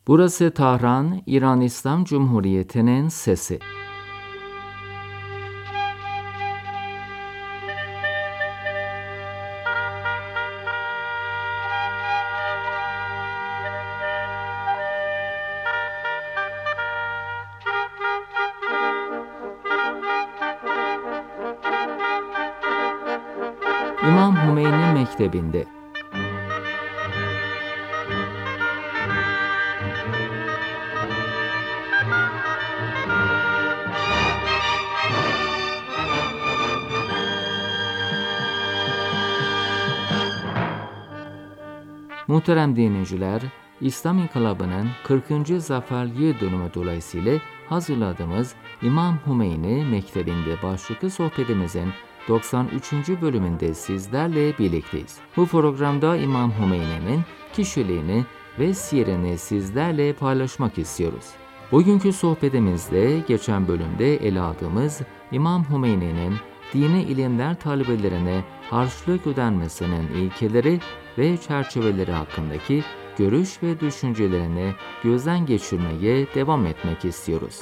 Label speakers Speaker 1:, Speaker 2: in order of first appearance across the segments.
Speaker 1: Burası Tahran, İran İslam Cumhuriyeti'nin sesi. İmam Hümeyni Mektebi'nde. Muhterem dinleyiciler, İslam İnkılabı'nın 40. Zafer Yıl Dönümü dolayısıyla hazırladığımız İmam Hümeyni Mektebi'nde başlıklı sohbetimizin 93. bölümünde sizlerle birlikteyiz. Bu programda İmam Hümeyni'nin kişiliğini ve siyerini sizlerle paylaşmak istiyoruz. Bugünkü sohbetimizde geçen bölümde ele aldığımız İmam Hümeyni'nin dini ilimler talebelerine harçlık ödenmesinin ilkeleri ve çerçeveleri hakkındaki görüş ve düşüncelerini gözden geçirmeye devam etmek istiyoruz.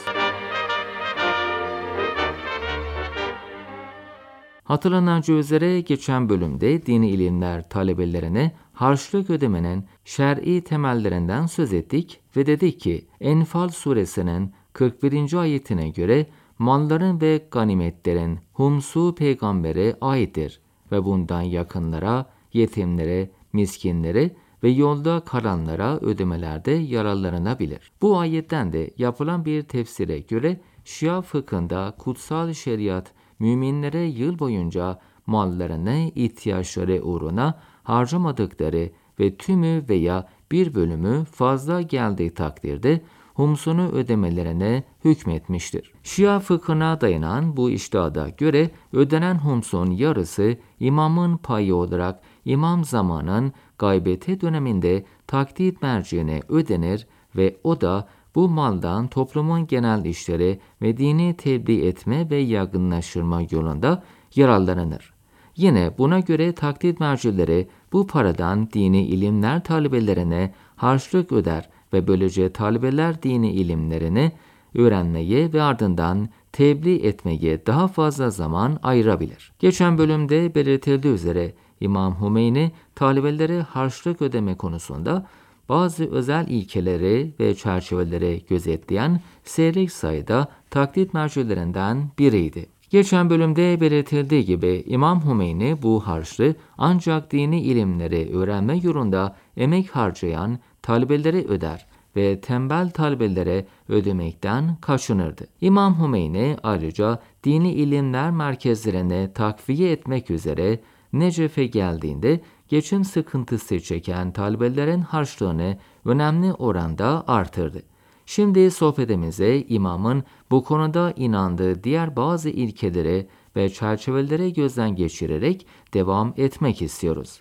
Speaker 1: Hatırlanacağı üzere geçen bölümde dini ilimler talebelerine harçlık ödemenin şer'i temellerinden söz ettik ve dedik ki Enfal suresinin 41. ayetine göre malların ve ganimetlerin humsu peygambere aittir ve bundan yakınlara, yetimlere, miskinlere ve yolda kalanlara ödemelerde yararlanabilir. Bu ayetten de yapılan bir tefsire göre Şia fıkhında kutsal şeriat müminlere yıl boyunca mallarını ihtiyaçları uğruna harcamadıkları ve tümü veya bir bölümü fazla geldiği takdirde humsunu ödemelerine hükmetmiştir. Şia fıkhına dayanan bu içtihada göre ödenen humsun yarısı imamın payı olarak imam zamanın gaybeti döneminde takdit merciine ödenir ve o da bu maldan toplumun genel işleri ve dini tebliğ etme ve yaygınlaştırma yolunda yararlanır. Yine buna göre takdit mercileri bu paradan dini ilimler talebelerine harçlık öder ve böylece talebeler dini ilimlerini öğrenmeye ve ardından tebliğ etmeye daha fazla zaman ayırabilir. Geçen bölümde belirtildiği üzere İmam Hümeyni talebelere harçlık ödeme konusunda bazı özel ilkeleri ve çerçeveleri gözetleyen seyrek sayıda takdit mercilerinden biriydi. Geçen bölümde belirtildiği gibi İmam Hümeyni bu harçlığı ancak dini ilimleri öğrenme yolunda emek harcayan talebelere öder ve tembel talebelere ödemekten kaçınırdı. İmam Hümeyni ayrıca dini ilimler merkezlerini takviye etmek üzere Necef'e geldiğinde geçim sıkıntısı çeken talebelerin harçlığını önemli oranda artırdı. Şimdi sohbetimize imamın bu konuda inandığı diğer bazı ilkeleri ve çerçeveleri gözden geçirerek devam etmek istiyoruz.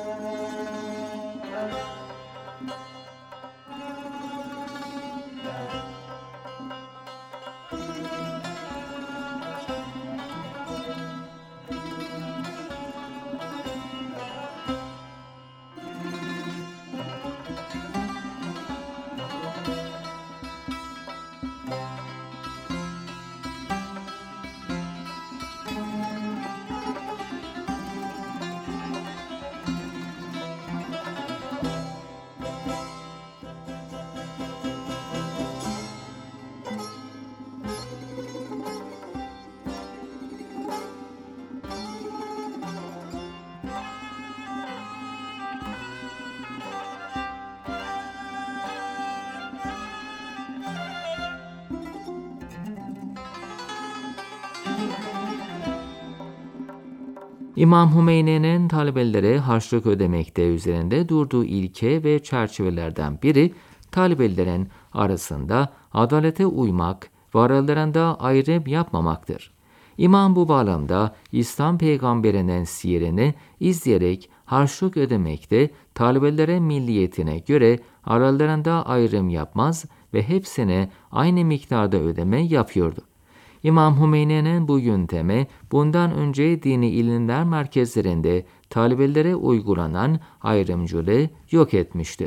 Speaker 1: İmam Hümeyni'nin talebelere harçlık ödemekte üzerinde durduğu ilke ve çerçevelerden biri, talebelerin arasında adalete uymak ve aralarında ayrım yapmamaktır. İmam bu bağlamda İslam peygamberinin siyerini izleyerek harçlık ödemekte, talebelere milliyetine göre aralarında ayrım yapmaz ve hepsine aynı miktarda ödeme yapıyordu. İmam Hümeyni'nin bu yöntemi bundan önce dini ilimler merkezlerinde talebelere uygulanan ayrımcılığı yok etmiştir.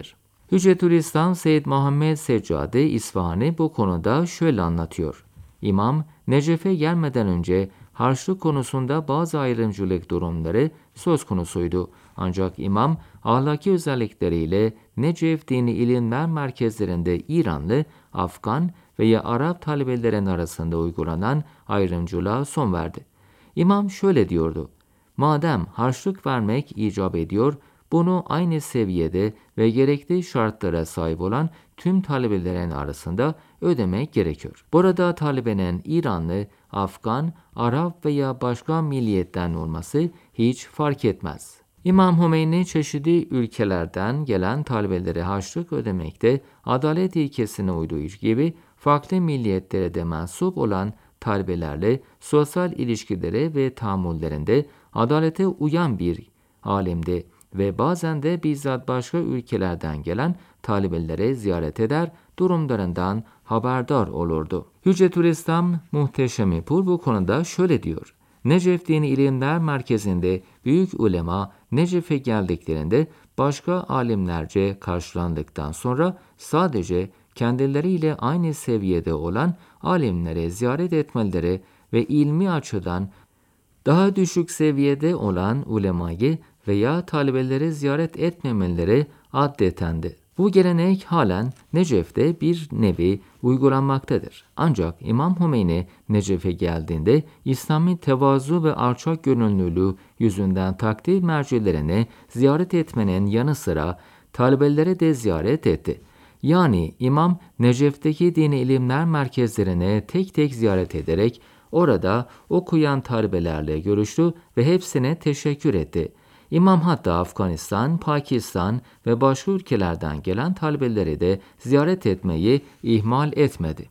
Speaker 1: Hüccetülislam Seyyid Muhammed Seccade İsfahani bu konuda şöyle anlatıyor. İmam, Necef'e gelmeden önce harçlık konusunda bazı ayrımcılık durumları söz konusuydu. Ancak İmam, ahlaki özellikleriyle Necef dini ilimler merkezlerinde İranlı, Afgan veya Arap talebelerin arasında uygulanan ayrımcılığa son verdi. İmam şöyle diyordu: madem harçlık vermek icap ediyor, bunu aynı seviyede ve gerekli şartlara sahip olan tüm talebelerin arasında ödemek gerekiyor. Burada talebenin İranlı, Afgan, Arap veya başka milliyetten olması hiç fark etmez. İmam Hümeyni çeşitli ülkelerden gelen talebelere harçlık ödemekte adalet ilkesine uyduğu gibi farklı milliyetlere de mensup olan talebelerle sosyal ilişkilere ve tahammüllerinde adalete uyan bir alemde ve bazen de bizzat başka ülkelerden gelen talebelere ziyaret eder, durumlarından haberdar olurdu. Hüccetülislam Muhteşemipur bu konuda şöyle diyor: Necef Dini İlimler Merkezi'nde büyük ulema Necef'e geldiklerinde başka alimlerce karşılandıktan sonra sadece kendileriyle aynı seviyede olan alimlere ziyaret etmeleri ve ilmi açıdan daha düşük seviyede olan ulemayı veya talebelere ziyaret etmemeleri addetendi. Bu gelenek halen Necef'te bir nevi uygulanmaktadır. Ancak İmam Hümeyni Necef'e geldiğinde İslami tevazu ve alçak gönüllülüğü yüzünden takdir mercilerini ziyaret etmenin yanı sıra talebelere de ziyaret etti. Yani İmam Necef'teki dini ilimler merkezlerine tek tek ziyaret ederek orada okuyan talebelerle görüştü ve hepsine teşekkür etti. İmam hatta Afganistan, Pakistan ve başka ülkelerden gelen talebeleri de ziyaret etmeyi ihmal etmedi.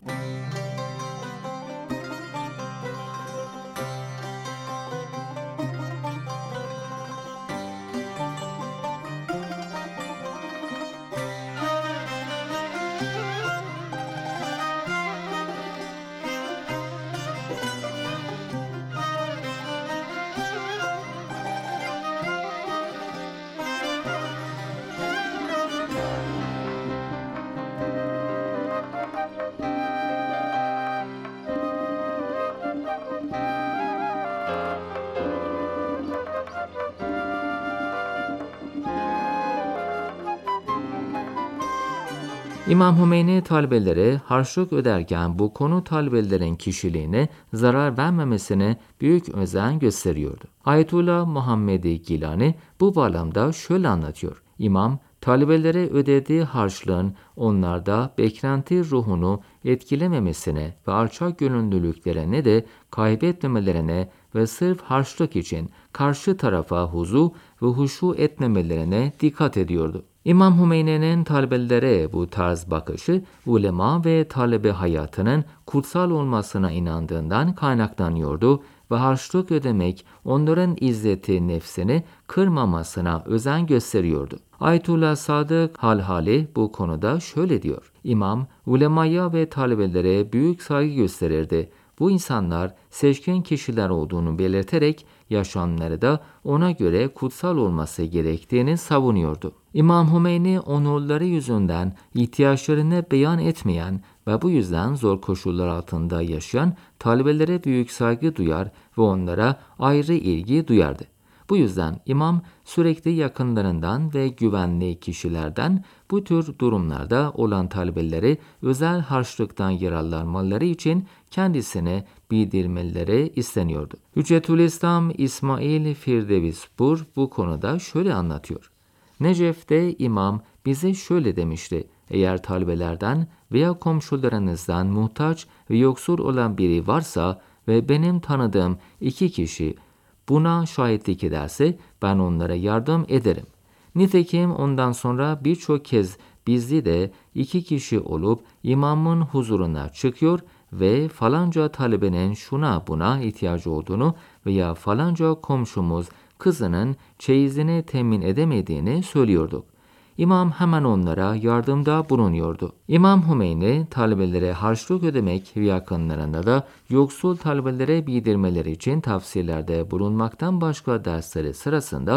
Speaker 1: İmam Hümeyni talebelere harçlık öderken bu konu talebelerin kişiliğine zarar vermemesine büyük özen gösteriyordu. Ayetullah Muhammedi Gilani bu bağlamda şöyle anlatıyor: İmam, talebelere ödediği harçlığın onlarda beklenti ruhunu etkilememesine ve alçak gönüllülüklerine de kaybetmemelerine ve sırf harçlık için karşı tarafa huzu ve huşu etmemelerine dikkat ediyordu. İmam Hümeyni'nin talebelere bu tarz bakışı, ulema ve talebe hayatının kutsal olmasına inandığından kaynaklanıyordu ve harçlık ödemek onların izzeti nefsini kırmamasına özen gösteriyordu. Ayetullah Sadık Halhali bu konuda şöyle diyor: İmam, ulemaya ve talebelere büyük saygı gösterirdi. Bu insanlar seçkin kişiler olduğunu belirterek yaşamları da ona göre kutsal olması gerektiğini savunuyordu. İmam Hümeyni onurları yüzünden ihtiyaçlarını beyan etmeyen ve bu yüzden zor koşullar altında yaşayan talebelere büyük saygı duyar ve onlara ayrı ilgi duyardı. Bu yüzden İmam sürekli yakınlarından ve güvenli kişilerden bu tür durumlarda olan talebeleri özel harçlıktan yararlanmaları için kendisine bildirmeleri isteniyordu. Hüccetülislam İsmail Firdevspur bu konuda şöyle anlatıyor: Necef'te İmam bize şöyle demişti: eğer talebelerden veya komşularınızdan muhtaç ve yoksul olan biri varsa ve benim tanıdığım 2 kişi buna şahitlik ederse ben onlara yardım ederim. Nitekim ondan sonra birçok kez bizde de 2 kişi olup imamın huzuruna çıkıyor ve falanca talebenin şuna buna ihtiyacı olduğunu veya falanca komşumuz kızının çeyizini temin edemediğini söylüyorduk. İmam hemen onlara yardımda bulunuyordu. İmam Hümeyni talebelere harçlık ödemek ve yakınlarında da yoksul talebelere bildirmeleri için tavsiyelerde bulunmaktan başka dersleri sırasında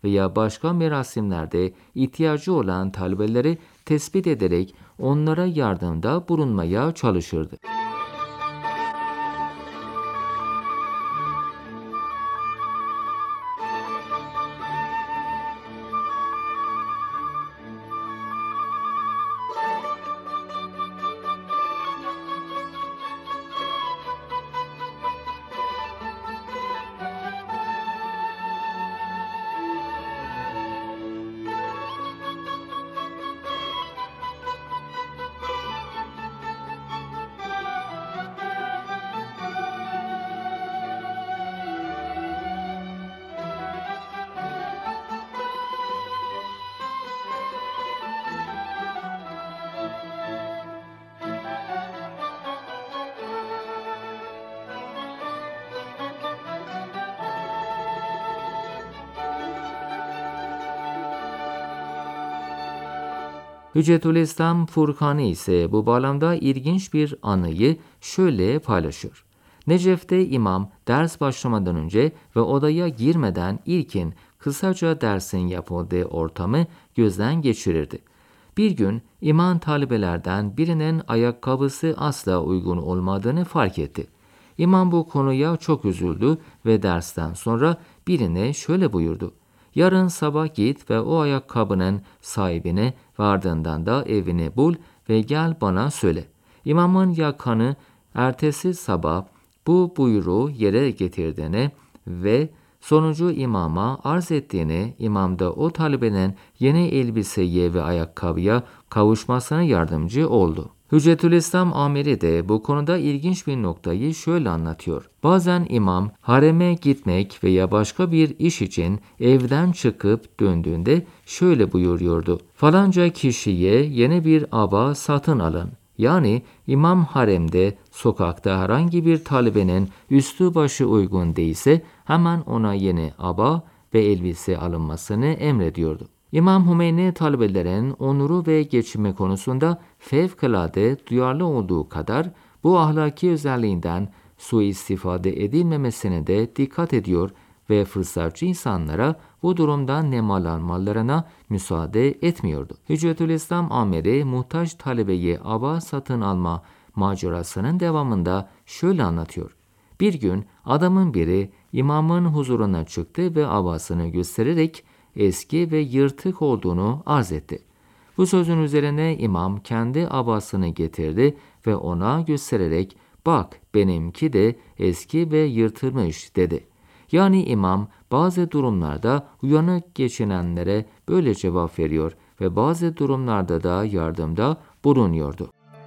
Speaker 1: veya başka merasimlerde ihtiyacı olan talebeleri tespit ederek onlara yardımda bulunmaya çalışırdı. Hüccetülislam Furkani ise bu bağlamda ilginç bir anıyı şöyle paylaşıyor. Necef'te imam ders başlamadan önce ve odaya girmeden ilkin kısaca dersin yapıldığı ortamı gözden geçirirdi. Bir gün imam talebelerden birinin ayakkabısı asla uygun olmadığını fark etti. İmam bu konuya çok üzüldü ve dersten sonra birine şöyle buyurdu. Yarın sabah git ve o ayakkabının sahibini ve ardından da evini bul ve gel bana söyle. İmamın yakanı ertesi sabah bu buyruğu yere getirdiğini ve sonucu imama arz ettiğini, imam da o talebenin yeni elbiseye ve ayakkabıya kavuşmasına yardımcı oldu. Hüccetülislam Amiri de bu konuda ilginç bir noktayı şöyle anlatıyor. Bazen imam hareme gitmek veya başka bir iş için evden çıkıp döndüğünde şöyle buyuruyordu. Falanca kişiye yeni bir aba satın alın. Yani imam haremde, sokakta herhangi bir talebenin üstü başı uygun değilse hemen ona yeni aba ve elbise alınmasını emrediyordu. İmam Hümeyni talebelerin onuru ve geçimi konusunda fevkalade duyarlı olduğu kadar bu ahlaki özelliğinden suistifade edilmemesine de dikkat ediyor ve fırsatçı insanlara bu durumdan nemalanmalarına müsaade etmiyordu. Hüccetülislam Amiri muhtaç talebeyi aba satın alma macerasının devamında şöyle anlatıyor. Bir gün adamın biri imamın huzuruna çıktı ve abasını göstererek eski ve yırtık olduğunu arz etti. Bu sözün üzerine imam kendi abasını getirdi ve ona göstererek bak benimki de eski ve yırtılmış dedi. Yani imam bazı durumlarda uyanık geçinenlere böyle cevap veriyor ve bazı durumlarda da yardımda bulunuyordu.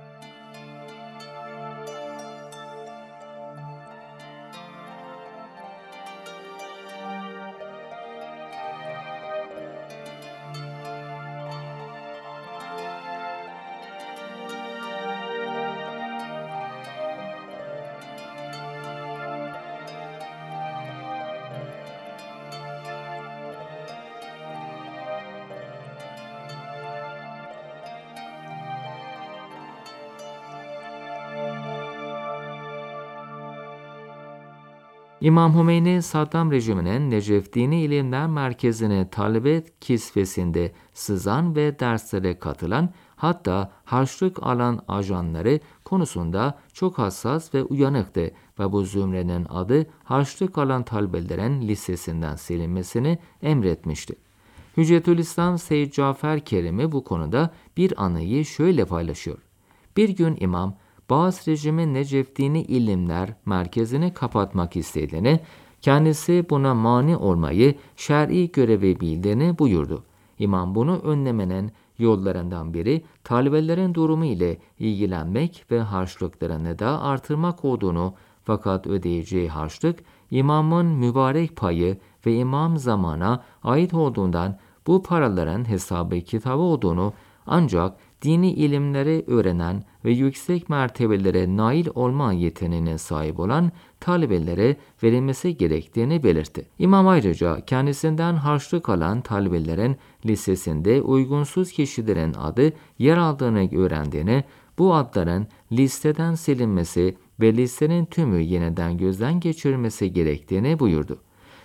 Speaker 1: İmam Hümeyni Saddam rejiminin Necef Dini İlimler Merkezi'ne talebe kisvesinde sızan ve derslere katılan, hatta harçlık alan ajanları konusunda çok hassas ve uyanıktı ve bu zümrenin adı harçlık alan talebelerin listesinden silinmesini emretmişti. Hüccetülislam Seyyid Cafer Kerimi bu konuda bir anıyı şöyle paylaşıyor. Bir gün imam Baas rejimi Necef Dini İlimler Merkezi'ni kapatmak istediğini, kendisi buna mani olmayı şer'i görevi bildiğini buyurdu. İmam bunu önlemenin yollarından biri talebelerin durumu ile ilgilenmek ve harçlıklarını da artırmak olduğunu, fakat ödeyeceği harçlık imamın mübarek payı ve imam zamana ait olduğundan bu paraların hesabı kitabı olduğunu, ancak dini ilimleri öğrenen ve yüksek mertebelere nail olma yeteneğine sahip olan talebelere verilmesi gerektiğini belirtti. İmam ayrıca kendisinden harçlık alan talebelerin listesinde uygunsuz kişilerin adı yer aldığını öğrendiğini, bu adların listeden silinmesi ve listenin tümü yeniden gözden geçirilmesi gerektiğini buyurdu.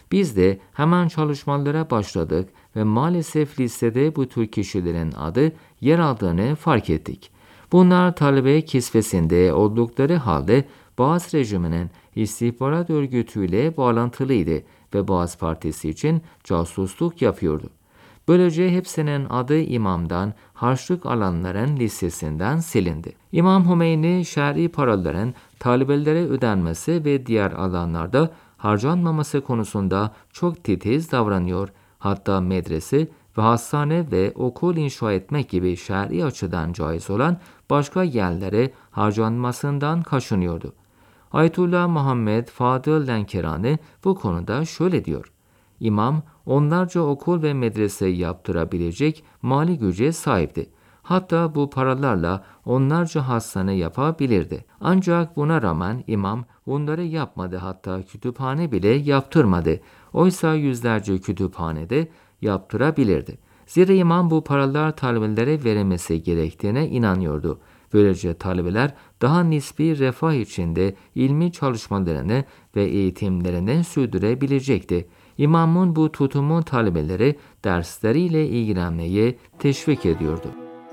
Speaker 1: Biz de hemen çalışmalara başladık ve maalesef listede bu tür kişilerin adı yer aldığını fark ettik. Bunlar talebe kisvesinde oldukları halde Boğaz rejiminin istihbarat örgütüyle bağlantılıydı ve Boğaz Partisi için casusluk yapıyordu. Böylece hepsinin adı imamdan harçlık alanların listesinden silindi. İmam Hümeyni şer'i paraların talebelere ödenmesi ve diğer alanlarda harcanmaması konusunda çok titiz davranıyor. Hatta medrese ve hastane ve okul inşa etmek gibi şer'i açıdan caiz olan başka yerlere harcanmasından kaçınıyordu. Ayetullah Muhammed Fadıl Lenkerani bu konuda şöyle diyor. İmam onlarca okul ve medrese yaptırabilecek mali güce sahipti. Hatta bu paralarla onlarca hastane yapabilirdi. Ancak buna rağmen imam bunları yapmadı, hatta kütüphane bile yaptırmadı. Oysa yüzlerce kütüphanede yaptırabilirdi. Zira imam bu paralar talebelere verilmesi gerektiğine inanıyordu. Böylece talebeler daha nispi refah içinde ilmi çalışmalarını ve eğitimlerini sürdürebilecekti. İmamın bu tutumu talebeleri dersleriyle ilgilenmeye teşvik ediyordu.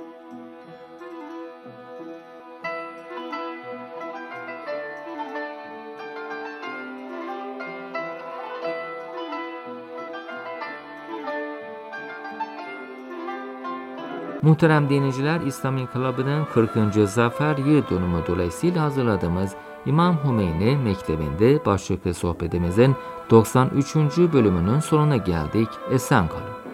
Speaker 1: Muhterem dinleyiciler, İslam İnkılabı'nın 40. Zafer Yıl Dönümü dolayısıyla hazırladığımız İmam Hümeyni Mektebi'nde başlıklı sohbetimizin 93. bölümünün sonuna geldik. Esen kalın.